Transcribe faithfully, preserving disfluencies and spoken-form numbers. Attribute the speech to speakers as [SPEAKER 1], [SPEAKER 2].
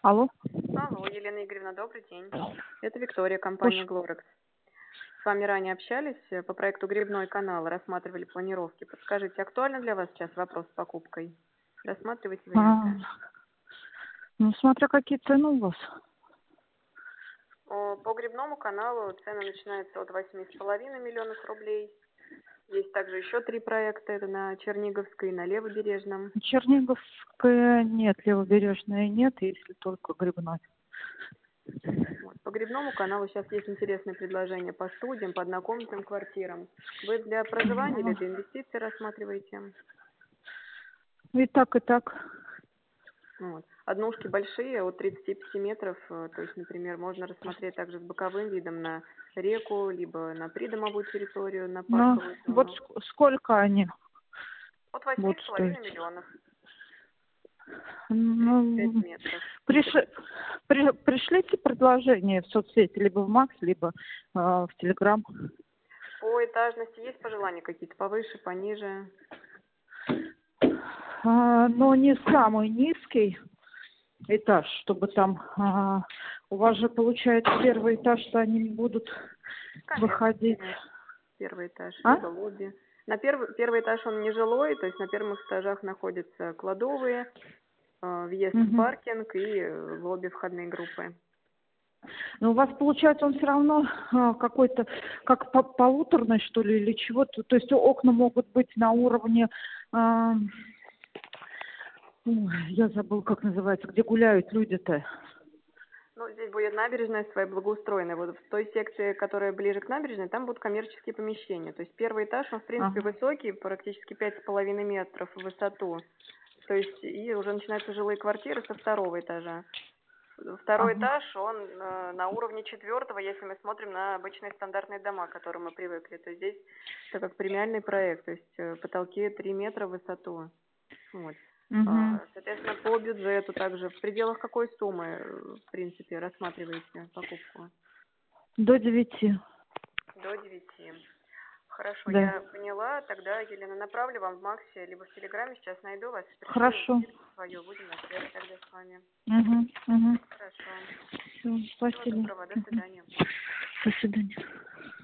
[SPEAKER 1] Алло.
[SPEAKER 2] Алло, Елена Игоревна, добрый день. Это Виктория,
[SPEAKER 1] Уж,
[SPEAKER 2] компания Glorex. С вами ранее общались э, по проекту «Грибной канал», рассматривали планировки. Подскажите, актуален для вас сейчас вопрос с покупкой? Рассматривайте
[SPEAKER 1] а,
[SPEAKER 2] варианты.
[SPEAKER 1] ну, смотря какие цены у вас.
[SPEAKER 2] О, По «Грибному каналу» цены начинаются от восьми с половиной миллионов рублей. Есть также еще три проекта. Это на Черниговской и на Левобережном.
[SPEAKER 1] Черниговская нет, Левобережная нет, если только Грибной.
[SPEAKER 2] Вот. По «Грибному каналу» сейчас есть интересные предложения по студиям, по однокомнатным квартирам. Вы для проживания или
[SPEAKER 1] Ну,
[SPEAKER 2] для инвестиций рассматриваете?
[SPEAKER 1] и так, и так.
[SPEAKER 2] Вот. Однушки большие, от тридцати пяти метров, э, то есть, например, можно рассмотреть также с боковым видом на реку, либо на придомовую территорию, на
[SPEAKER 1] Ну,
[SPEAKER 2] парковую
[SPEAKER 1] вот
[SPEAKER 2] зону.
[SPEAKER 1] ск- сколько они
[SPEAKER 2] От восьми
[SPEAKER 1] будут
[SPEAKER 2] с
[SPEAKER 1] стоить?
[SPEAKER 2] половиной миллионов, тридцать пять
[SPEAKER 1] Ну,
[SPEAKER 2] метров.
[SPEAKER 1] приш- при- пришлите предложение в соцсети, либо в Макс, либо э, в Телеграм.
[SPEAKER 2] По этажности есть пожелания какие-то повыше, пониже?
[SPEAKER 1] А, но не самый низкий этаж, чтобы там а, у вас же получается первый этаж, что они не будут выходить.
[SPEAKER 2] Коммерческий первый этаж,
[SPEAKER 1] А?
[SPEAKER 2] либо лобби. На первый, первый этаж он не жилой, то есть на первых этажах находятся кладовые, э, въезд в
[SPEAKER 1] Мгм.
[SPEAKER 2] паркинг и э, лобби входные группы.
[SPEAKER 1] Но у вас получается он все равно а, какой-то как по- полуторный, что ли, или чего-то. То есть окна могут быть на уровне, а, ой, я забыл, как называется, где гуляют люди-то.
[SPEAKER 2] Ну, здесь будет набережная своя благоустроенная. Вот в той секции, которая ближе к набережной, там будут коммерческие помещения. То есть первый этаж, он, в принципе,
[SPEAKER 1] Ага.
[SPEAKER 2] высокий, практически пять с половиной метров в высоту. То есть и уже начинаются жилые квартиры со второго этажа. Второй
[SPEAKER 1] Ага.
[SPEAKER 2] этаж, он э, на уровне четвертого, если мы смотрим на обычные стандартные дома, к которым мы привыкли. То есть здесь это как премиальный проект, то есть э, потолки три метра в высоту. Вот.
[SPEAKER 1] Угу.
[SPEAKER 2] А, Соответственно, по бюджету также в пределах какой суммы, э, в принципе, рассматриваете покупку?
[SPEAKER 1] До девяти.
[SPEAKER 2] До девяти. Хорошо,
[SPEAKER 1] Да.
[SPEAKER 2] я поняла. Тогда, Елена, направлю вам в Максе, либо в Телеграме, сейчас найду вас, пришлю
[SPEAKER 1] Хорошо.
[SPEAKER 2] инфу свою, будем на связи тогда с вами.
[SPEAKER 1] Угу. Угу.
[SPEAKER 2] Хорошо.
[SPEAKER 1] Все,
[SPEAKER 2] Всего
[SPEAKER 1] спасибо.
[SPEAKER 2] доброго, до
[SPEAKER 1] Мгм.
[SPEAKER 2] свидания.
[SPEAKER 1] До свидания.